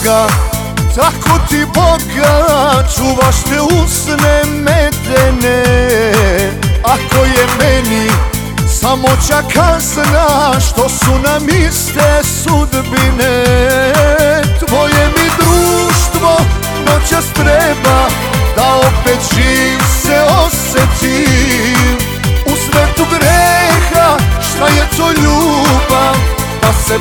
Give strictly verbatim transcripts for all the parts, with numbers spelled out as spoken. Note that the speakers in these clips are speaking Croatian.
Boga, tako ti Boga, čuvaš te usne medene. Ako je meni samoća kazna, što su nam iste sudbine. Tvoje mi društvo noćas treba, da opet živ se osjetim. U svetu greha, šta je to ljubav, da se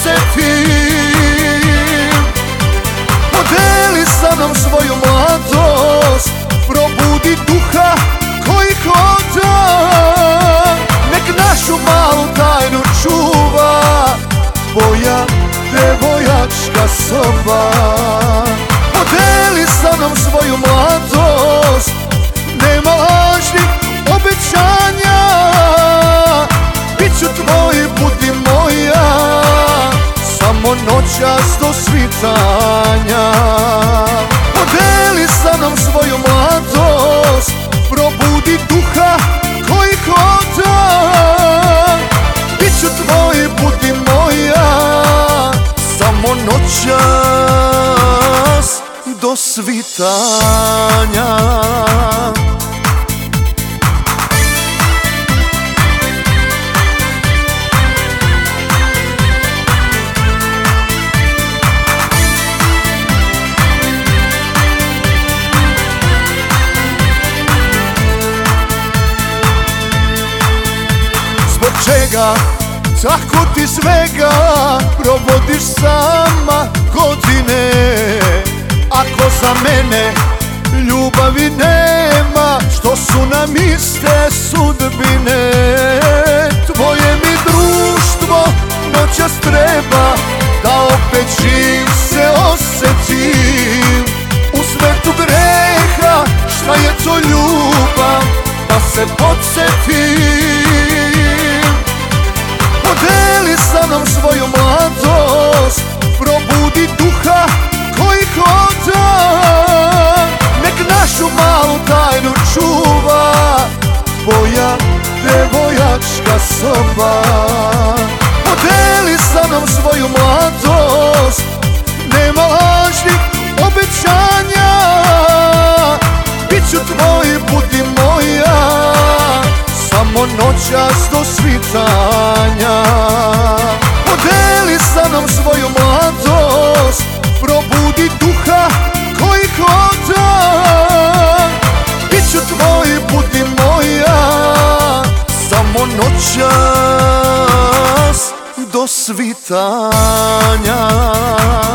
podsjetim. Podeli sa mnom svoju mladost, probudi duha koji hoda. Nek našu malu tajnu čuva tvoja devojačka soba. Podeli sa mnom svoju mladost, nema lažnih obećanja. Biću tvoj, budi moja, samo noćas do svitanja. Podeli sa mnom svoju mladost, probudi duha koji hoda. Biću tvoj, budi moja, samo noćas do svitanja. Zbog čega tako ti svega provodiš sama godine? Ako za mene ljubavi nema, što su nam iste sudbine. Tvoje mi društvo noćas treba, da opet živ se osjetim. U svetu greha, šta je to ljubav, da se podsjetim. Podeli sa mnom svoju mladost, probudi duha koji hoda. Nek našu malu tajnu čuva tvoja devojačka soba. Podeli sa mnom svoju mladost, nema lažnih obećanja. Biću tvoj, budi moja, samo noćas do svitanja. Podeli sa mnom svoju mladost, probudi duha koji hoda. Biću tvoj, budi moja, samo noćas do svitanja.